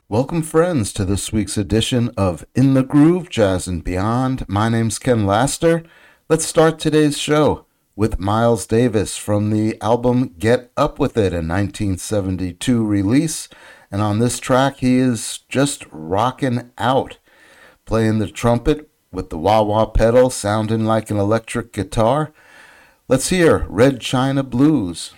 Welcome, friends, to this week's edition of In the Groove, Jazz and Beyond. My name's Ken Laster. Let's start today's show with Miles Davis from the album Get Up With It, a 1972 release. And on this track, he is just rocking out, playing the trumpet with the wah-wah pedal sounding like an electric guitar. Let's hear Red China Blues.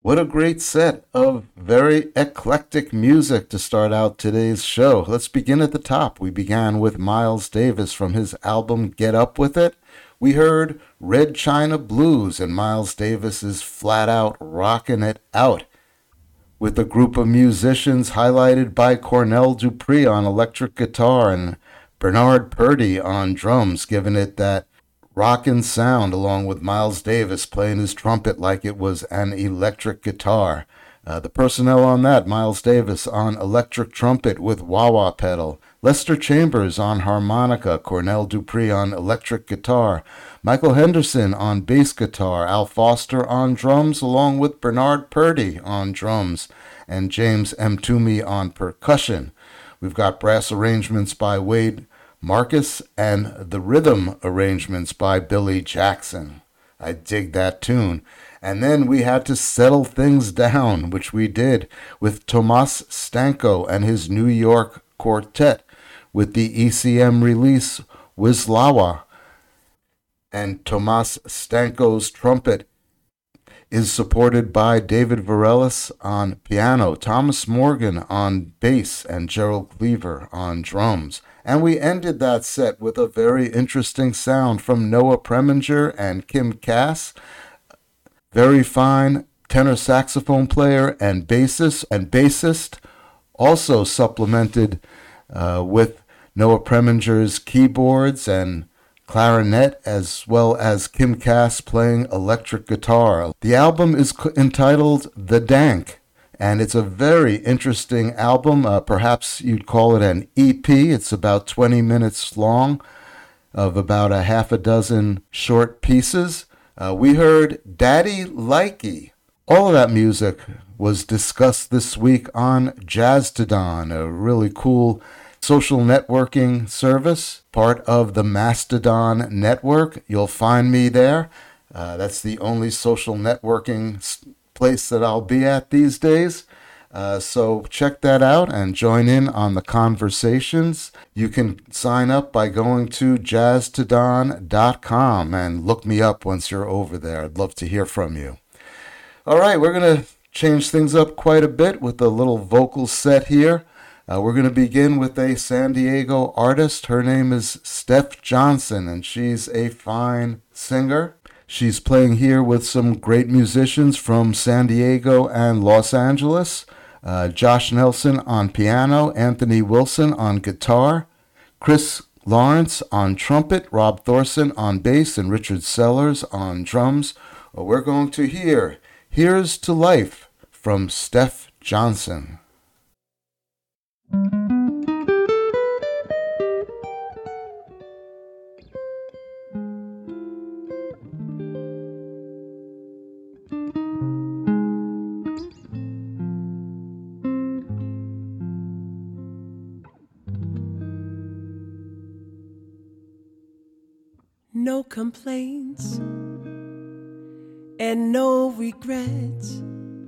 What a great set of very eclectic music to start out today's show. Let's begin at the top. We began with Miles Davis from his album Get Up With It. We heard Red China Blues, and Miles Davis is flat out rocking it out with a group of musicians highlighted by Cornell Dupree on electric guitar and Bernard Purdie on drums, giving it that rockin' sound, along with Miles Davis playing his trumpet like it was an electric guitar. The personnel on that: Miles Davis on electric trumpet with wah-wah pedal, Lester Chambers on harmonica, Cornell Dupree on electric guitar, Michael Henderson on bass guitar, Al Foster on drums, along with Bernard Purdie on drums, and James M. Toomey on percussion. We've got brass arrangements by Wade Marcus and the rhythm arrangements by Billy Jackson. I dig that tune. And then we had to settle things down, which we did, with Tomas Stanko and his New York Quartet with the ECM release Wisława. And Tomas Stanko's trumpet is supported by David Varelis on piano, Thomas Morgan on bass, and Gerald Cleaver on drums. And we ended that set with a very interesting sound from Noah Preminger and Kim Cass, very fine tenor saxophone player and bassist, also supplemented with Noah Preminger's keyboards and clarinet, as well as Kim Cass playing electric guitar. The album is entitled The Dank, and it's a very interesting album. Perhaps you'd call it an EP. It's about 20 minutes long, of about a half a dozen short pieces. We heard Daddy Likey. All of that music was discussed this week on Jazztodon, a really cool social networking service, part of the Mastodon network. You'll find me there. That's the only social networking place that I'll be at these days. So check that out and join in on the conversations. You can sign up by going to jazztodon.com and look me up once you're over there. I'd love to hear from you. All right, we're going to change things up quite a bit with a little vocal set here. We're going to begin with a San Diego artist. Her name is Steph Johnson, and she's a fine singer. She's playing here with some great musicians from San Diego and Los Angeles. Josh Nelson on piano, Anthony Wilson on guitar, Chris Lawrence on trumpet, Rob Thorson on bass, and Richard Sellers on drums. We're going to hear Here's to Life from Steph Johnson. No complaints and no regrets.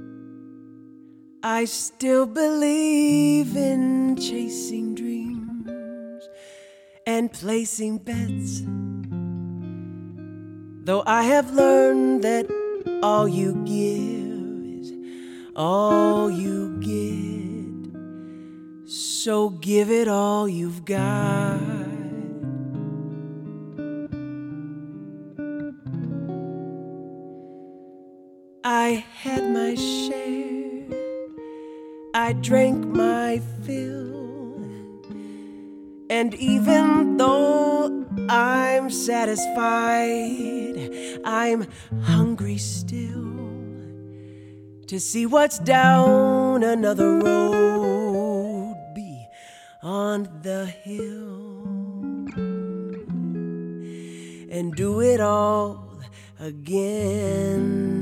I still believe in chasing dreams and placing bets. Though I have learned that all you give is all you get, so give it all you've got. I had my share, I drank my fill, and even though I'm satisfied, I'm hungry still to see what's down another road beyond the hill, and do it all again.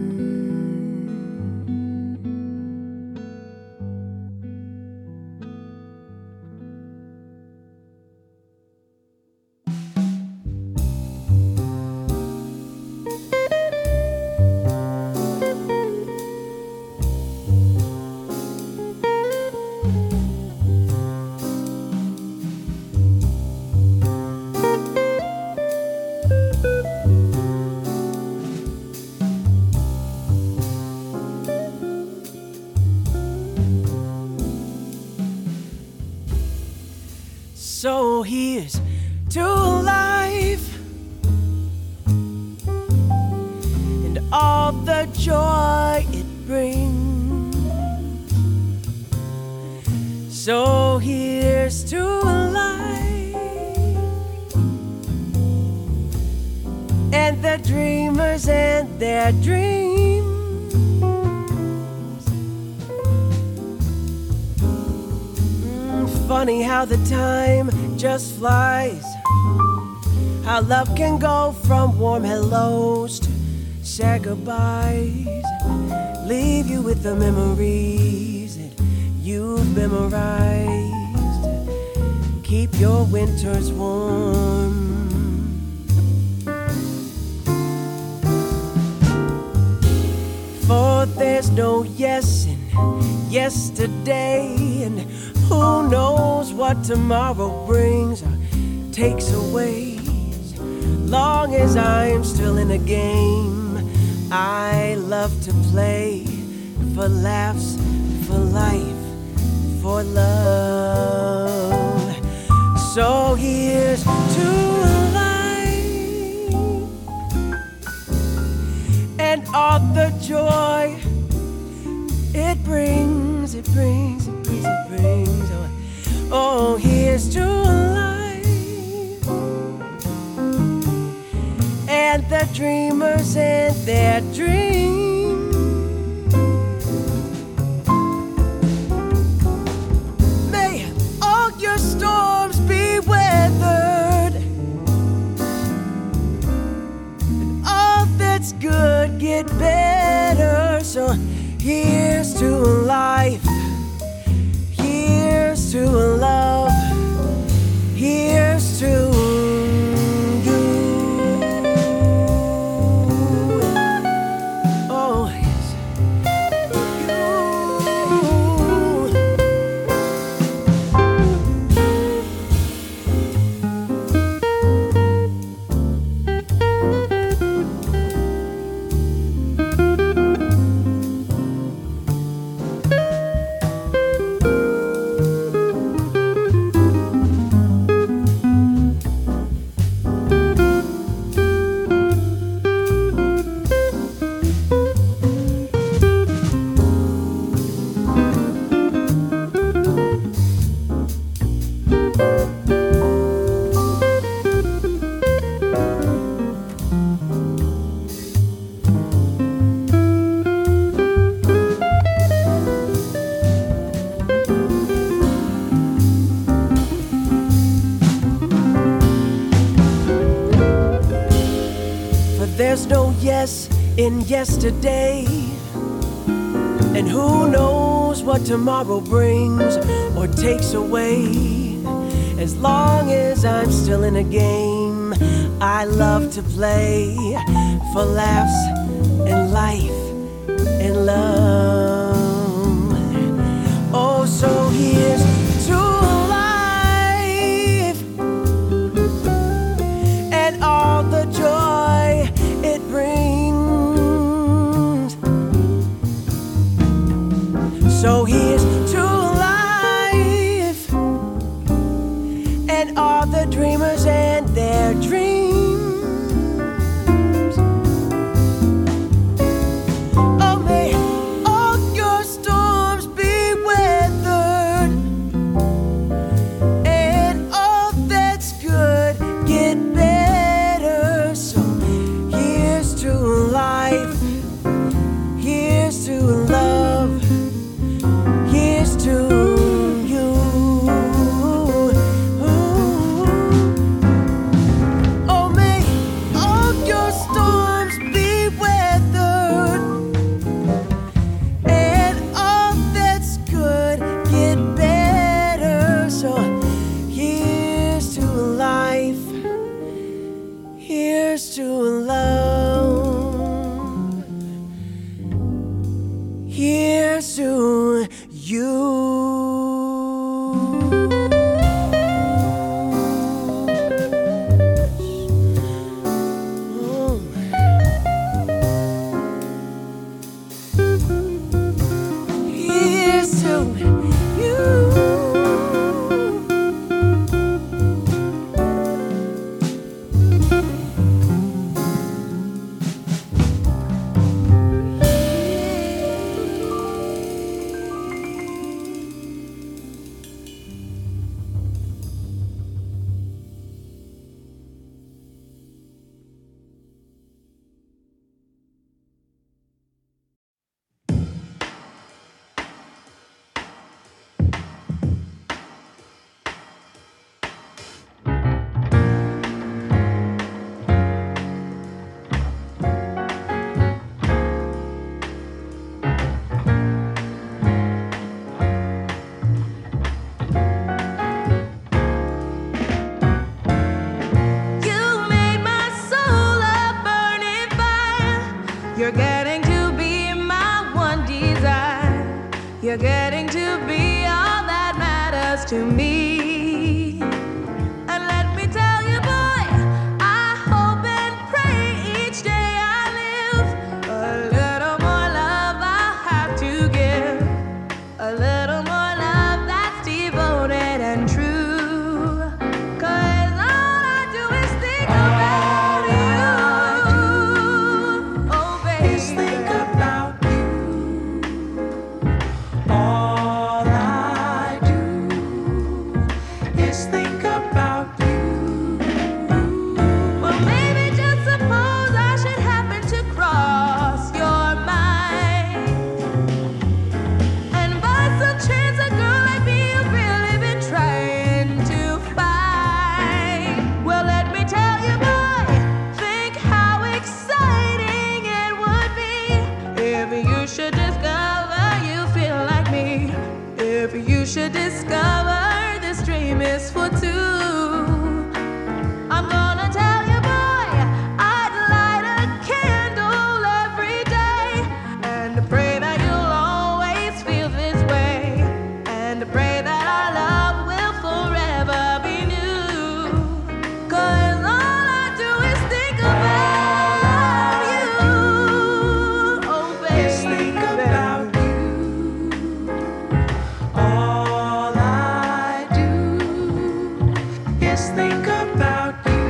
So here's to life and all the joy it brings. So here's to life and the dreamers and their dreams. Funny how the time just flies, how love can go from warm hellos to sad goodbyes, leave you with the memories that you've memorized. Keep your winters warm. For there's no yes in yesterday, and who knows what tomorrow brings or takes away. As long as I'm still in the game, I love to play for laughs, for life, for love. So here's to life and all the joy it brings, it brings, it brings, it brings. Oh, here's to life and the dreamers and their dreams. May all your storms be weathered and all that's good get better. So here's to life, here's to love, here's to you. Oh, here's there's no yes in yesterday, and who knows what tomorrow brings or takes away. As long as I'm still in a game, I love to play for laughs and life and love. Oh, so here's to life and all the joy it brings. So here's to life and all the dreamers and their dreams. Oh, may all your storms be weathered me. And let me tell you, boy, I hope and pray each day I live a little more love I have to give, a little more love that's devoted and true. 'Cause all I do is think about you. Oh, baby, just think about you. All I do is think about you. Well, maybe just suppose I should happen to cross your mind, and by some chance a girl like me you've really been trying to find. Well, let me tell you, boy, think how exciting it would be if you should discover you feel like me. If you should discover this dream is for two. I'm gonna tell you, boy, I'd light a candle every day and pray that you'll always feel this way, and pray that our love will forever be new. 'Cause all I do is think about you. Oh, baby, just think about you. All I do is think about you.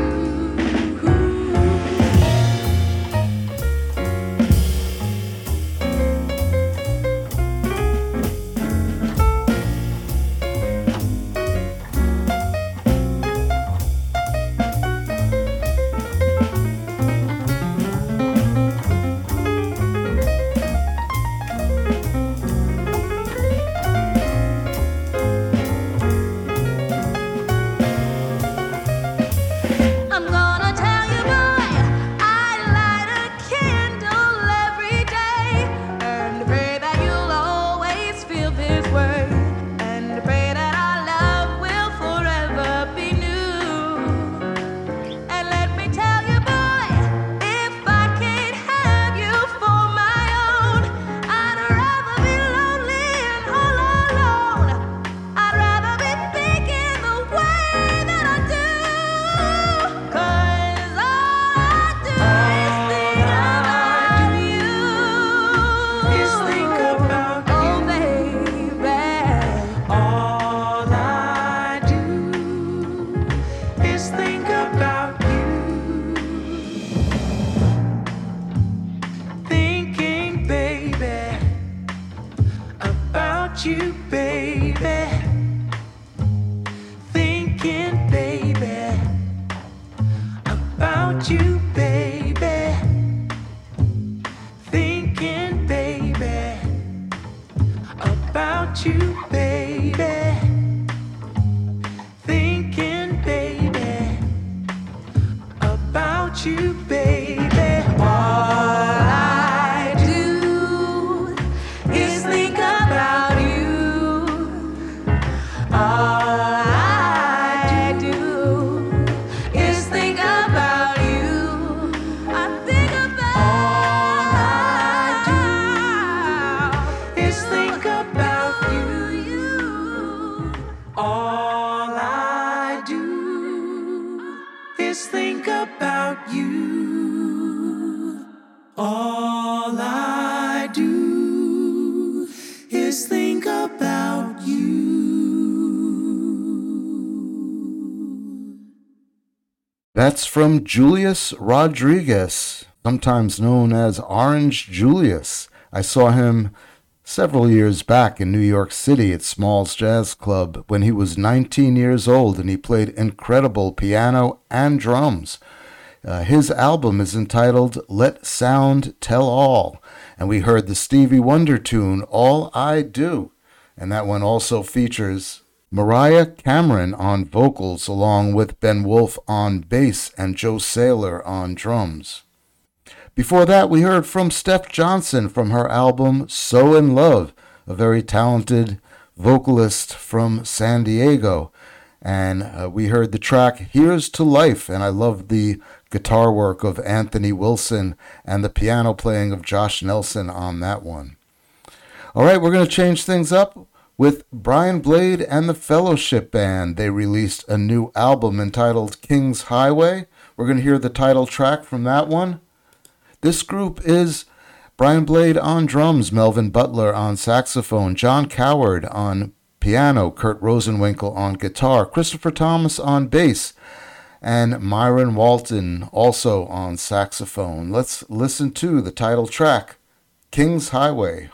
I'm gonna tell you, boy, I light a candle every day and pray that you'll always feel this way, and pray that our love will forever be new. And let me tell you, boy, if I can't have you for my own, I'd rather be lonely and all alone. I'd rather be thinking the way that I do. 'Cause all I do is think about you. Oh, baby. All I do is think about you. Thinking, baby, about you, baby. Thinking, baby, about you, baby. Thinking, baby, about you, baby. Thinking, baby, about you, baby. All I do is think about you. All I do is think about you. I think about all I do is think about you. All I do is think about you. All I do is think about you. That's from Julius Rodriguez, sometimes known as Orange Julius. I saw him several years back in New York City at Smalls Jazz Club when he was 19 years old, and he played incredible piano and drums. His album is entitled Let Sound Tell All, and we heard the Stevie Wonder tune All I Do, and that one also features Mariah Cameron on vocals along with Ben Wolf on bass and Joe Saylor on drums. Before that, we heard from Steph Johnson from her album So in Love, a very talented vocalist from San Diego. And we heard the track Here's to Life, and I love the guitar work of Anthony Wilson and the piano playing of Josh Nelson on that one. All right, we're going to change things up With Brian Blade and the Fellowship Band, they released a new album entitled King's Highway. We're going to hear the title track from that one. This group is Brian Blade on drums, Melvin Butler on saxophone, John Coward on piano, Kurt Rosenwinkel on guitar, Christopher Thomas on bass, and Myron Walton also on saxophone. Let's listen to the title track, King's Highway.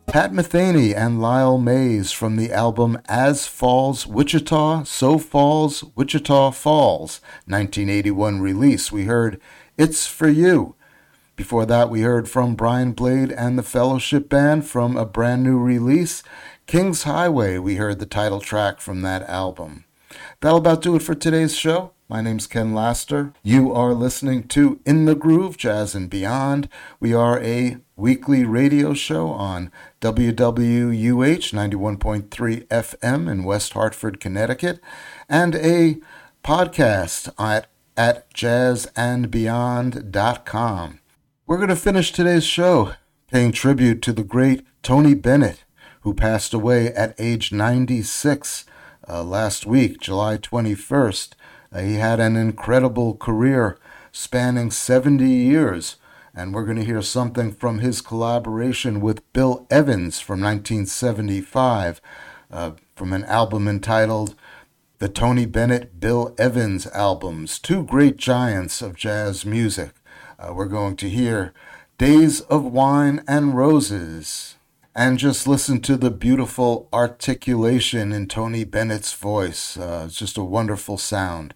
Pat Metheny and Lyle Mays from the album As Falls Wichita, So Falls Wichita Falls, 1981 release. We heard It's For You. Before that, we heard from Brian Blade and the Fellowship Band from a brand new release, King's Highway. We heard the title track from that album. That'll about do it for today's show. My name's Ken Laster. You are listening to In the Groove, Jazz and Beyond. We are a weekly radio show on WWUH 91.3 FM in West Hartford, Connecticut, and a podcast at jazzandbeyond.com. We're going to finish today's show paying tribute to the great Tony Bennett, who passed away at age 96 last week, July 21st. He had an incredible career spanning 70 years, and we're going to hear something from his collaboration with Bill Evans from 1975, from an album entitled The Tony Bennett Bill Evans Albums, two great giants of jazz music. We're going to hear Days of Wine and Roses. And just listen to the beautiful articulation in Tony Bennett's voice. It's just a wonderful sound.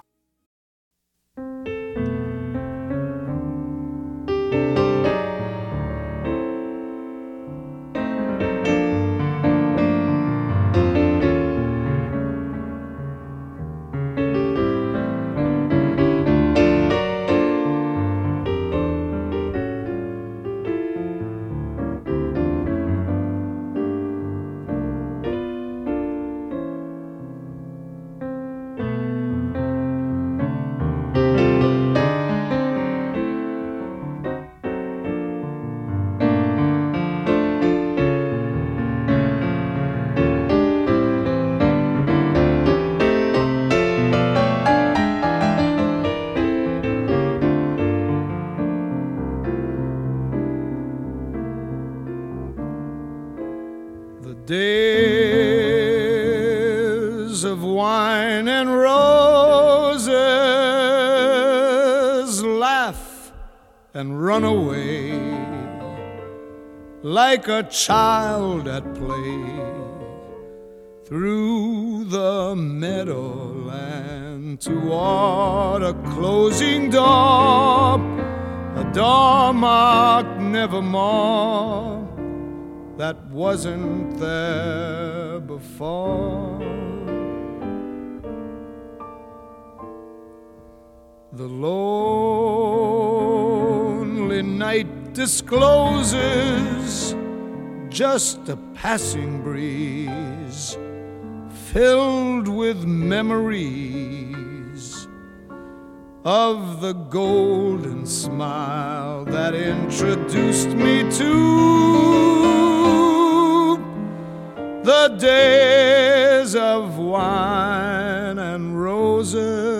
Days of wine and roses, laugh and run away like a child at play through the meadowland toward a closing door, a door marked nevermore that wasn't there before. The lonely night discloses just a passing breeze filled with memories of the golden smile that introduced me to the days of wine and roses.